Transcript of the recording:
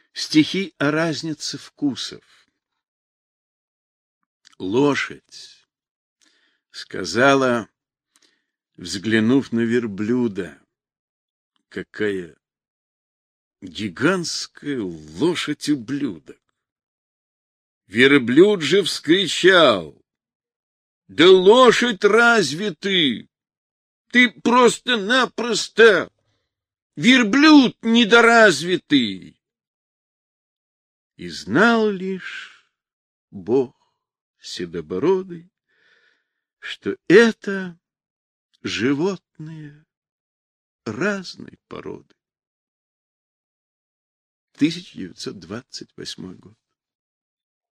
Стихи о разнице вкусов. Лошадь сказала, взглянув на верблюда: какая гигантская лошадь-ублюдок. Верблюд же вскричал: да лошадь разве ты? Ты просто-напросто верблюд недоразвитый. И знал лишь Бог седобородый, что это животные разной породы. 1928 год.